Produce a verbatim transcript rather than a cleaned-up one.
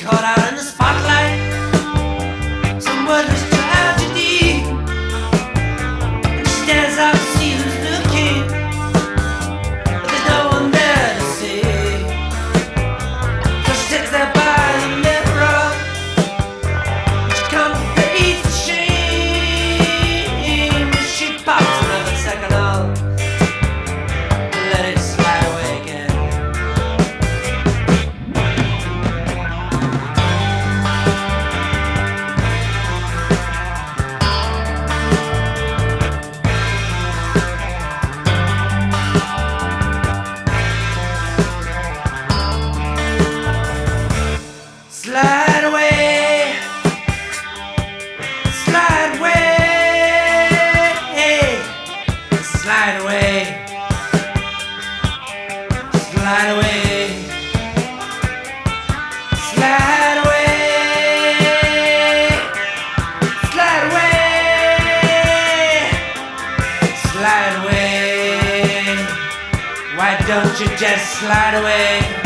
caught out in the spotlight. Some wondrous tragedy. And she stands out to see who's looking, but there's no one there to see. So she takes that by the mirror. She contemplates the shame. She pops another second on. Let it slide away again. Slide away, slide away, slide away, slide away, slide away, slide away, slide away. Why don't you just slide away?